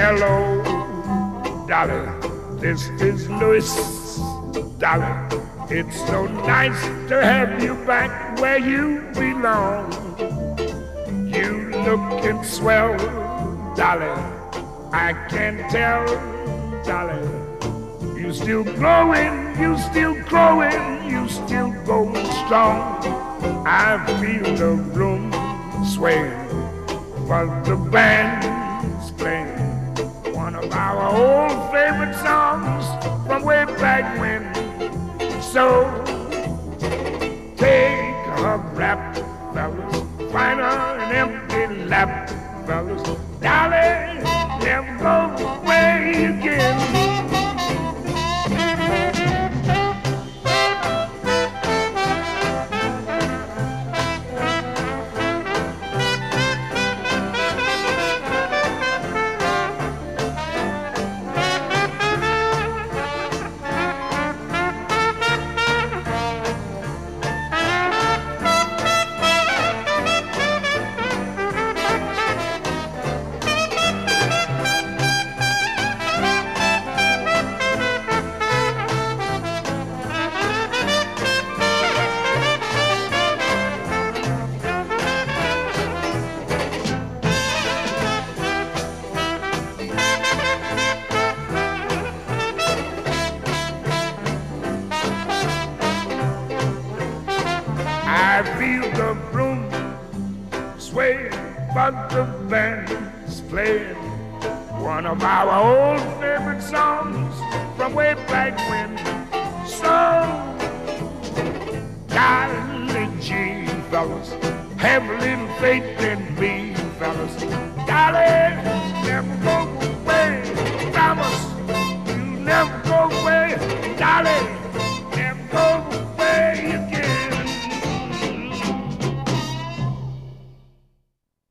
Hello, Dolly, this is Louis. Dolly, it's so nice to have you back where you belong. You looking swell, Dolly, I can tell, Dolly. You still growing, you still growing, you still going strong. I feel the room sway while the band's playing one of our old favorite songs from way back when. So take a rap, fellas, find her an empty lap, fellas. Dolly, never go away again. I feel the room sway, but the band's playing one of our old favorite songs from way back when. So, golly gee, fellas, have a little faith in me, fellas. Golly, never